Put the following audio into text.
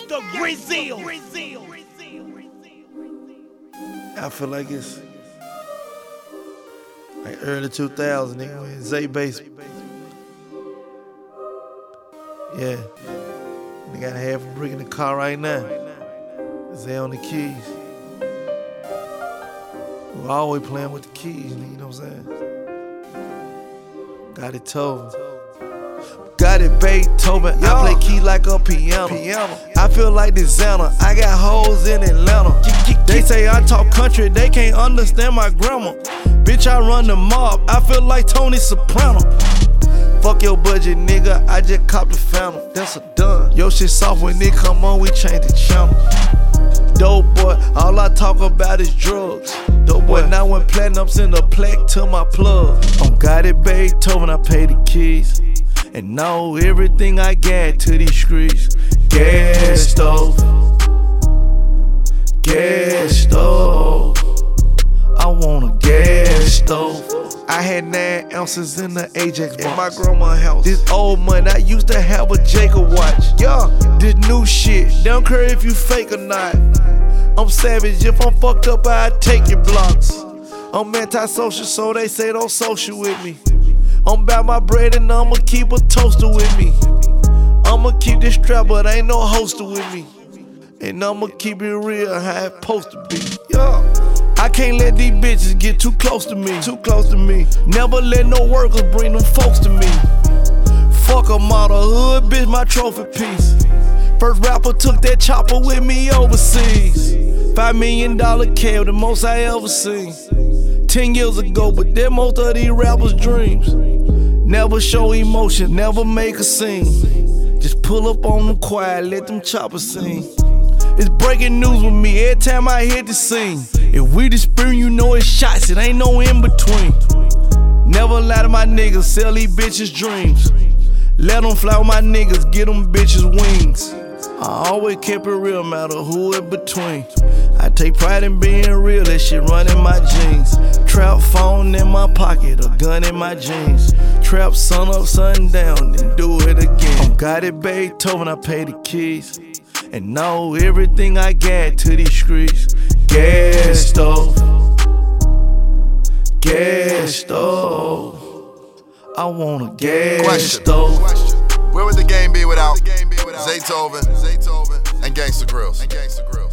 Gangsta Brazil. I feel like it's like early 2000s, nigga, when Zay Bass. Yeah. They got half a brick in the car right now. Zay on the keys. We're always playing with the keys, nigga, you know what I'm saying? Got it told. Got it Beethoven, I play key like a piano. I feel like designer, I got hoes in Atlanta. They say I talk country, they can't understand my grammar. Bitch, I run the mob, I feel like Tony Soprano. Fuck your budget, nigga, I just copped the Phantom. That's a done. Yo shit soft when it come on, we change the channel. Dope boy, all I talk about is drugs. Dope boy, now when platinum send a plaque to my plug. On Got It Beethoven, I pay the keys. And know everything I got to these streets. Gas stove, gas stove. I want a gas stove. I had 9 ounces in the Ajax box. In my grandma's house. This old money, I used to have a Jacob watch. Yeah, this new shit, don't care if you fake or not. I'm savage, if I'm fucked up, I take your blocks. I'm anti-social, so they say don't social with me. I'm about my bread and I'ma keep a toaster with me. I'ma keep this strap, but ain't no holster with me. And I'ma keep it real how it supposed to be. Yeah. I can't let these bitches get too close to me. Never let no workers bring them folks to me. Fuck a model, hood bitch, my trophy piece. First rapper took that chopper with me overseas. $5 million cab, the most I ever seen. 10 years ago, but that most of these rappers' dreams. Never show emotion, never make a scene. Just pull up on them quiet, let them choppers sing. It's breaking news with me every time I hit the scene. If we dispute, you know it's shots, it ain't no in between. Never lie to my niggas, sell these bitches dreams. Let them fly with my niggas, get them bitches wings. I always kept it real, matter who in between. I take pride in being real, that shit run in my jeans. Trap phone in my pocket, a gun in my jeans. Trap sun up, sun down, then do it again. Got It Beethoven, I pay the keys. And know everything I got to these streets. Gas stove, gas stove. I want a gas stove. Where would the game be without Zaytoven and Gangsta Grillz?